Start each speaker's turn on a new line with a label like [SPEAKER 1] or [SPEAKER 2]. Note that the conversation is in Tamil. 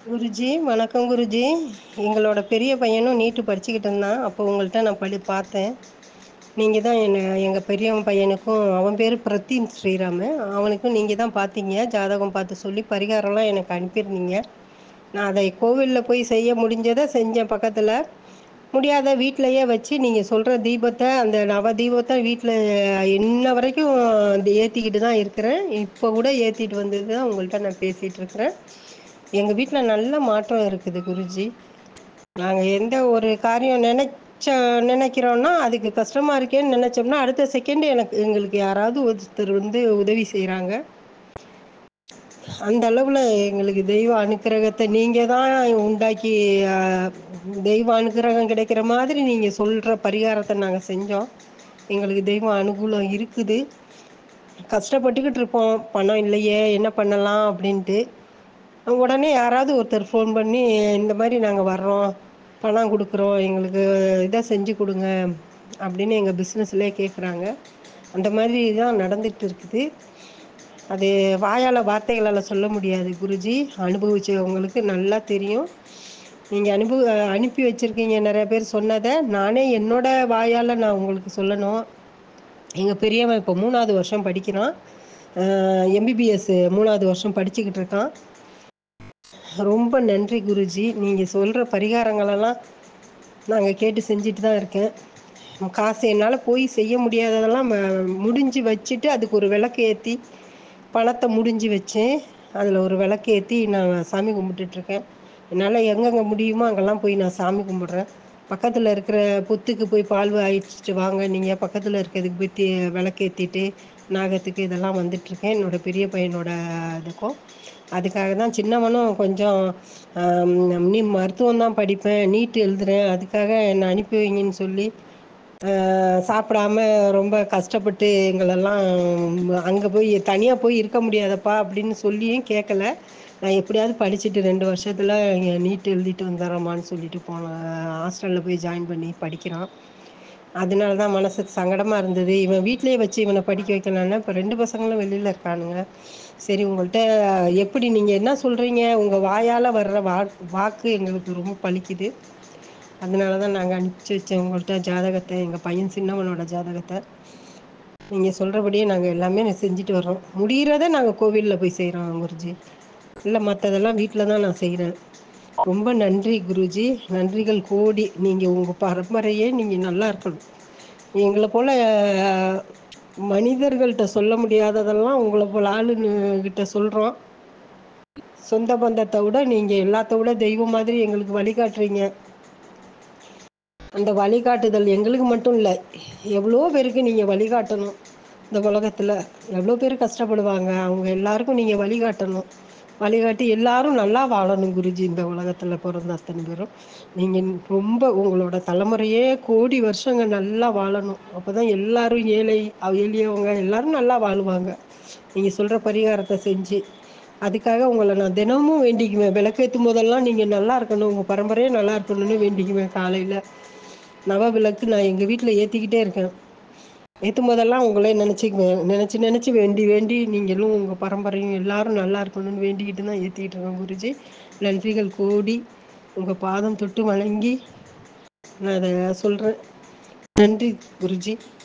[SPEAKER 1] குருஜி வணக்கம் குருஜி. எங்களோட பெரிய பையனும் நீட்டு படிச்சுக்கிட்டு இருந்தான். அப்போ உங்கள்கிட்ட நான் பார்த்தேன். நீங்கள் தான் எங்கள் பெரியவன் பையனுக்கும், அவன் பேர் பிரதீம் ஸ்ரீராமு, அவனுக்கும் நீங்கள் தான் பார்த்தீங்க. ஜாதகம் பார்த்து சொல்லி பரிகாரம்லாம் எனக்கு அனுப்பியிருந்தீங்க. நான் அதை கோவிலில் போய் செய்ய முடிஞ்சதை செஞ்சேன். பக்கத்தில் முடியாத வீட்டிலையே வச்சு நீங்கள் சொல்கிற தீபத்தை, அந்த நவ தீபத்தை வீட்டில் இன்ன வரைக்கும் ஏற்றிக்கிட்டு தான் இருக்கிறேன். இப்போ கூட ஏற்றிட்டு வந்தது தான் உங்கள்கிட்ட நான் பேசிகிட்டு இருக்கிறேன். எங்கள் வீட்டில் நல்ல மாற்றம் இருக்குது குருஜி. நாங்கள் எந்த ஒரு காரியம் நினைக்கிறோன்னா, அதுக்கு கஷ்டமாக இருக்கேன்னு நினச்சோம்னா அடுத்த செகண்டு எங்களுக்கு யாராவது ஒருத்தர் உதவி செய்கிறாங்க. அந்த அளவில் எங்களுக்கு தெய்வ அனுக்கிரகத்தை நீங்கள் தான் உண்டாக்கி, தெய்வ அனுக்கிரகம் கிடைக்கிற மாதிரி நீங்கள் சொல்கிற பரிகாரத்தை நாங்கள் செஞ்சோம். எங்களுக்கு தெய்வ அனுகூலம் இருக்குது. கஷ்டப்பட்டுக்கிட்டு இருப்போம், பணம் இல்லையே என்ன பண்ணலாம் அப்படின்ட்டு. உடனே யாராவது ஒருத்தர் ஃபோன் பண்ணி, இந்த மாதிரி நாங்கள் வர்றோம், பணம் கொடுக்குறோம், எங்களுக்கு இதை செஞ்சு கொடுங்க அப்படின்னு எங்கள் பிஸ்னஸ்லேயே கேட்குறாங்க. அந்த மாதிரி தான் நடந்துகிட்டு இருக்குது. அது வாயால் வார்த்தைகளால் சொல்ல முடியாது குருஜி. அனுபவிச்சவங்களுக்கு நல்லா தெரியும். நீங்கள் அனுப்பி வச்சுருக்கீங்க நிறைய பேர் சொன்னதை. நானே என்னோட வாயால் நான் உங்களுக்கு சொல்லணும். எங்கள் பெரியவன் இப்போ 3வது வருஷம் படிக்கிறான். எம்பிபிஎஸ் 3வது வருஷம் படிச்சுக்கிட்டு இருக்கான். ரொம்ப நன்றி குருஜி. நீங்கள் சொல்கிற பரிகாரங்களெல்லாம் நாங்கள் கேட்டு செஞ்சுட்டு தான் இருக்கேன். காசு என்னால் போய் செய்ய முடியாததெல்லாம் முடிஞ்சு வச்சுட்டு, அதுக்கு ஒரு விளக்கு ஏற்றி, பணத்தை முடிஞ்சு வச்சேன். அதில் ஒரு விளக்கு ஏற்றி நான் சாமி கும்பிட்டுட்ருக்கேன். என்னால் எங்கெங்கே முடியுமோ அங்கெல்லாம் போய் நான் சாமி கும்பிட்றேன். பக்கத்தில் இருக்கிற புத்துக்கு போய் பால் வாங்கிட்டு வாங்க, நீங்கள் பக்கத்தில் இருக்கிறதுக்கு போய் விளக்கேற்றிட்டு நாகத்துக்கு இதெல்லாம் வந்துட்டுருக்கேன். என்னோடய பெரிய பையனோட இதுக்கும் அதுக்காக தான். சின்னவனும் கொஞ்சம் நீ மருத்துவம் தான் படிப்பேன், நீட் எழுதுகிறேன், அதுக்காக என்னை அனுப்பி வைங்கன்னு சொல்லி சாப்பிடாம ரொம்ப கஷ்டப்பட்டு எங்களெல்லாம் அங்கே போய் தனியாக போய் இருக்க முடியாதப்பா அப்படின்னு சொல்லியும் கேட்கல. நான் எப்படியாவது படிச்சுட்டு 2 வருஷத்தில் இங்கே நீட் எழுதிட்டு வந்துடுறேம்மான்னு சொல்லிட்டு ஹாஸ்டலில் போய் ஜாயின் பண்ணி படிக்கிறான். அதனால தான் மனசுக்கு சங்கடமாக இருந்தது. இவன் வீட்டிலேயே வச்சு இவனை படிக்க வைக்கலான்னா, இப்போ 2 பசங்களும் வெளியில் இருக்கானுங்க. சரி, உங்கள்கிட்ட எப்படி நீங்கள் என்ன சொல்கிறீங்க, உங்கள் வாயால் வர்ற வாக்கு எங்களுக்கு ரொம்ப பலிக்குது. அதனால தான் நாங்கள் அனுப்பிச்சி வச்சேன் உங்கள்கிட்ட ஜாதகத்தை, எங்கள் பையன் சின்னவனோட ஜாதகத்தை. நீங்கள் சொல்கிறபடியே நாங்கள் எல்லாமே செஞ்சுட்டு வர்றோம். முடிகிறத நாங்கள் கோவிலில் போய் செய்கிறோம் குருஜி. இல்லை, மற்றதெல்லாம் வீட்டில் தான் நான் செய்கிறேன். ரொம்ப நன்றி குருஜி. நன்றிகள் கோடி. நீங்கள் உங்கள் பரம்பரையே நீங்கள் நல்லா இருக்கணும். எங்களை போல் மனிதர்கள்ட்ட சொல்ல முடியாததெல்லாம் உங்களை போல் ஆளுங்கிட்ட சொல்கிறோம். சொந்த பந்தத்தை விட நீங்கள் எல்லாத்த விட தெய்வம் மாதிரி எங்களுக்கு வழிகாட்டுறீங்க. அந்த வழிகாட்டுதல் எங்களுக்கு மட்டும் இல்லை, எவ்வளோ பேருக்கு நீங்கள் வழிகாட்டணும். இந்த உலகத்தில் எவ்வளோ பேர் கஷ்டப்படுவாங்க, அவங்க எல்லாருக்கும் நீங்கள் வழிகாட்டணும். வழிகாட்டி எல்லாரும் நல்லா வாழணும் குருஜி. இந்த உலகத்தில் பிறந்த அத்தனை பேரும் நீங்கள் ரொம்ப உங்களோட தலைமுறையே கோடி வருஷங்கள் நல்லா வாழணும். அப்போ தான் எல்லாரும் எளியவங்க எல்லாரும் நல்லா வாழுவாங்க. நீங்கள் சொல்கிற பரிகாரத்தை செஞ்சு அதுக்காக உங்களை நான் தினமும் வேண்டிக்குவேன். விளக்கேற்றும் போதெல்லாம் நீங்கள் நல்லா இருக்கணும், உங்கள் பரம்பரையே நல்லா இருக்கணும்னு வேண்டிக்குவேன். காலையில் நவ விளக்கு நான் எங்கள் வீட்டில் ஏற்றிக்கிட்டே இருக்கேன். ஏற்றும் போதெல்லாம் உங்களே நினச்சிக்குவேன். நினச்சி வேண்டி வேண்டி நீங்களும் உங்கள் பரம்பரையும் எல்லாரும் நல்லா இருக்கணும்னு வேண்டிக்கிட்டு தான் ஏற்றிக்கிட்டு இருக்கேன் குருஜி. நன்றிகள் கோடி. உங்கள் பாதம் தொட்டு வணங்கி நான் அதை சொல்கிறேன். நன்றி குருஜி.